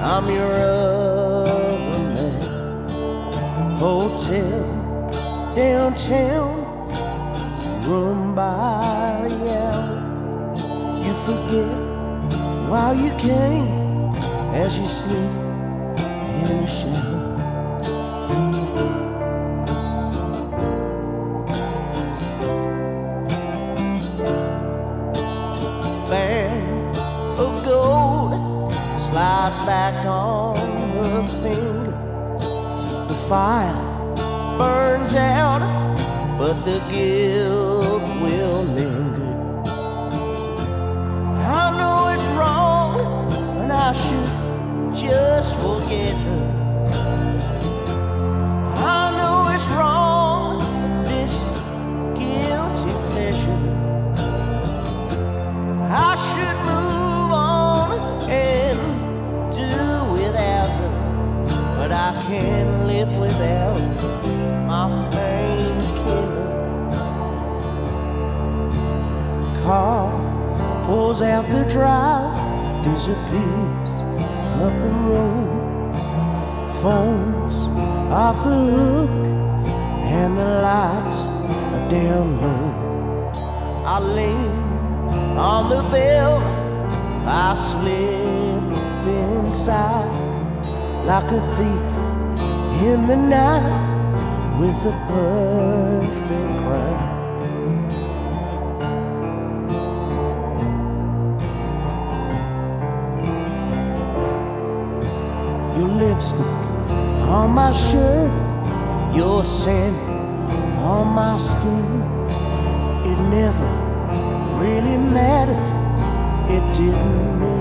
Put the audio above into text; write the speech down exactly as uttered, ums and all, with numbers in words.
I'm your other man. Hotel downtown, room by the hour. You forget while you came as you sleep in the shower. Band of gold slides back on her finger. The fire burns out, but the guilt will linger. I know it's wrong, and I should just forget her. I know it's wrong, this guilty pleasure. I should move on and do without her, but I can't live without my painkiller. Car pulls out the drive, disappears up the road. Phone's off the hook and the lights are down low. I lean on the bell, I slip inside like a thief in the night with a perfect crime. Your lipstick on my shirt, your scent on my skin. It never really mattered, it didn't mean